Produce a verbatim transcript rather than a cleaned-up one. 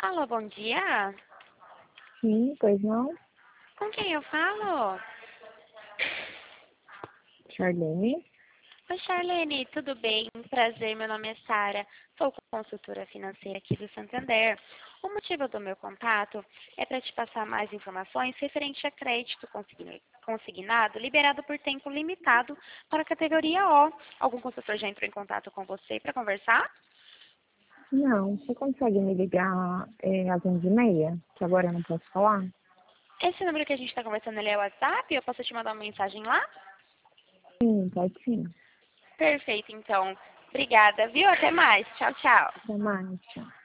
Alô, bom dia. Sim, pois não. Com quem eu falo? Charlene? Oi, Charlene, tudo bem? Prazer, meu nome é Sara. Sou consultora financeira aqui do Santander. O motivo do meu contato é para te passar mais informações referente a crédito consigni- consignado liberado por tempo limitado para a categoria O. Algum consultor já entrou em contato com você para conversar? Não, você consegue me ligar é, às onze e meia? Que agora eu não posso falar? Esse número que a gente está conversando, ele é o WhatsApp? Eu posso te mandar uma mensagem lá? Sim, pode sim. Perfeito, então. Obrigada, viu? Até mais. Tchau, tchau. Até mais, tchau.